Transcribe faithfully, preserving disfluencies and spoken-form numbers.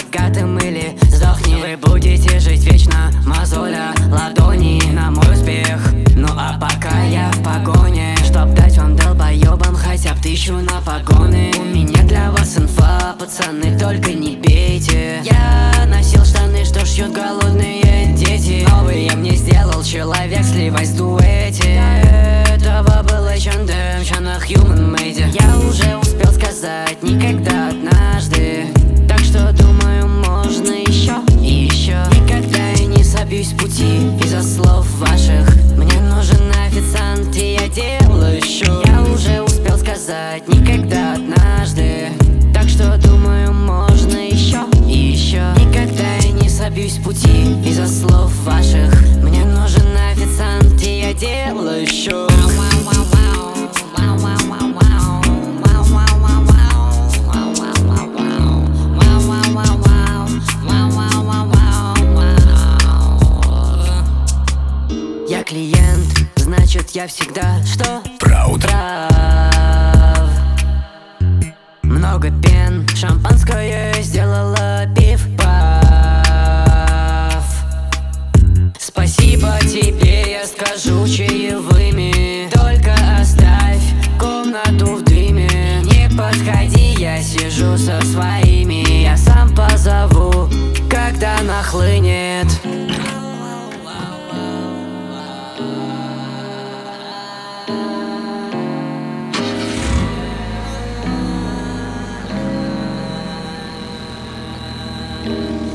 богатым или сдохни. Вы будете жить вечно, мозоля ладони на мой успех. Ну а пока я в погоне, чтоб дать вам долбоебам хотя бы тысячу на погоны. У меня для вас инфа, пацаны, только не бейте. Я носил штаны, что шьют голодные дети. Новые мне сделал человек, сливаясь в дуэте. До этого был эйч энд эм, ща на Human Made. Я уже успел сказать никогда однажды, так что думаю, можно еще и еще. Никогда я не собьюсь с пути из-за слов ваших. Мне нужен официант, и я делаю еще. Я уже успел сказать никогда однажды, так что думаю, можно еще и еще. Никогда я не собьюсь с пути из-за слов ваших. Мне нужен официант, и я делаю еще. Я клиент, значит я всегда что? Proud. Прав. Много пен, шампанское сделала пив пав. Спасибо тебе, я скажу чаевыми. Только оставь комнату в дыме. Не подходи, я сижу со своими. Я сам позову, когда нахлынет. Proud.